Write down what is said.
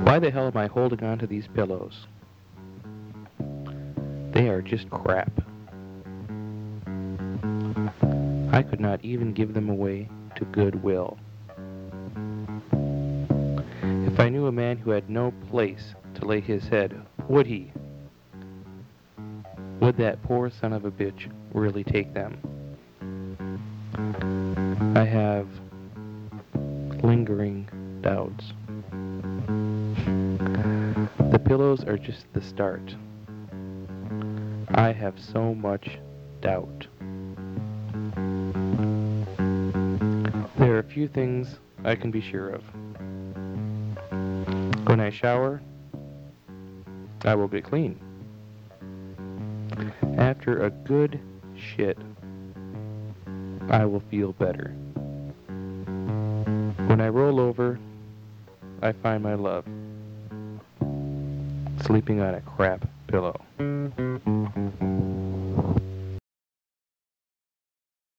Why the hell am I holding on to these pillows? They are just crap. I could not even give them away to Goodwill. If I knew a man who had no place to lay his head, would he? Would that poor son of a bitch really take them? I have lingering doubts. The pillows are just the start. I have so much doubt. There are a few things I can be sure of. When I shower, I will get clean. After a good shit, I will feel better. When I roll over, I find my love sleeping on a crap pillow.